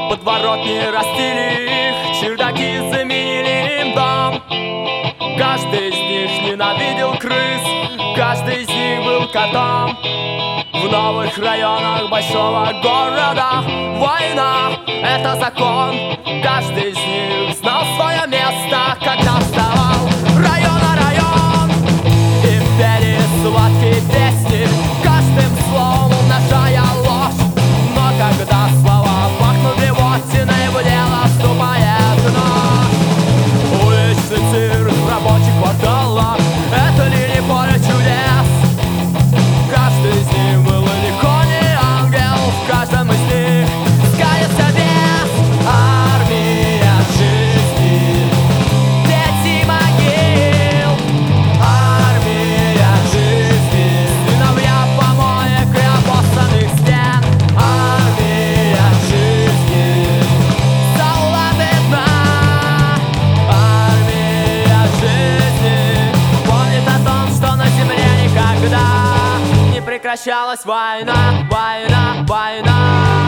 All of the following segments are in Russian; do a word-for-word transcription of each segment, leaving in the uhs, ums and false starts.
Подворотни растили их, чердаки заменили им дом. Каждый из них ненавидел крыс, каждый из них был котом. В новых районах большого города война — это закон. Каждый из них знал свое место, когда вставал район на район. И пели сладкие песни, каждым словом умножая ложь. Но когда слова пахнули вотиной, в дело вступает ночь. Уличный цирк рабочих кварталов — это ли не поле чудес? Каждый из них был далеко не ангел, в каждом из них скалится бес. Армия жизни, дети могил. Армия жизни, сыновья помоек и обоссанных стен. Армия жизни, солдаты дна. Армия жизни помнит о том, что на земле никогда не прекращалась война, война, война.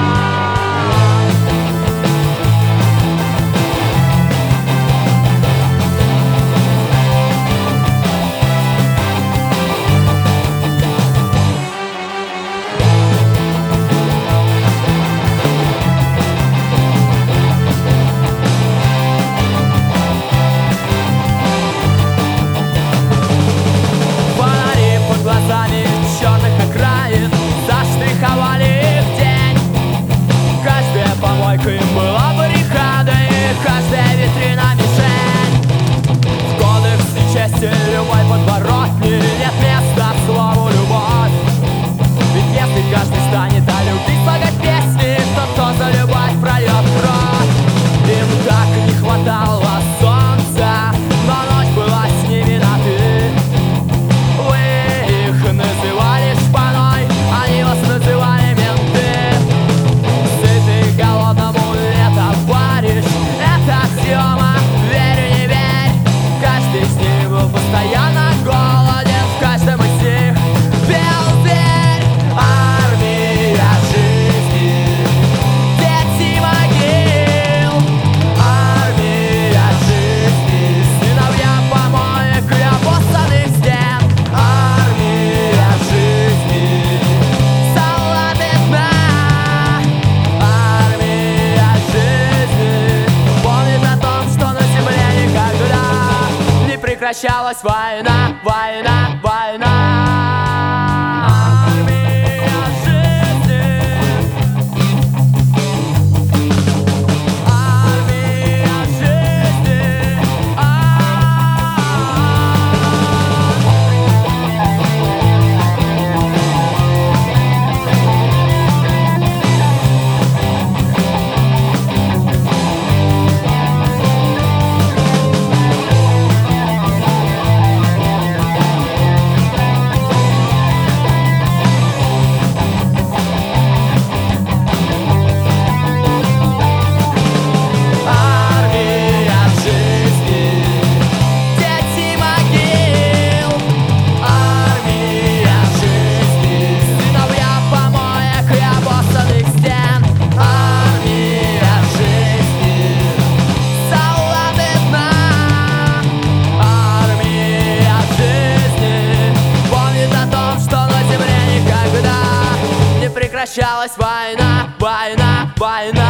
Фонари под глазами черных окраин заштриховали их день. Каждая помойка им была баррикадой, каждая витрина мишень. В кодексе чести любой подворотни нет места слову любовь. Ведь если каждый станет о любви слагать песни, то кто за любовь прольет кровь? Им так не хватало солнца, но ночь была с ними на «ты». Вы их называли шпаной, они вас называли менты. Сытый голодному не товарищ, это аксиома, верю не верь. Каждый из них был постоянно голоден, в каждом из них пел зверь. Армия жизни, дети могил. Армия жизни, сыновья помоек и обоссанных стен. Армия жизни, солдаты дна. Армия жизни помнит о том, что на земле никогда не прекращалась война, война, война. Армия жизни, армия жизни, армия жизни, дети могил. Армия жизни, сыновья помоек и обоссанных стен. Армия жизни, солдаты дна. Армия жизни помнит о том, что на земле никогда не прекращалась война, война, война.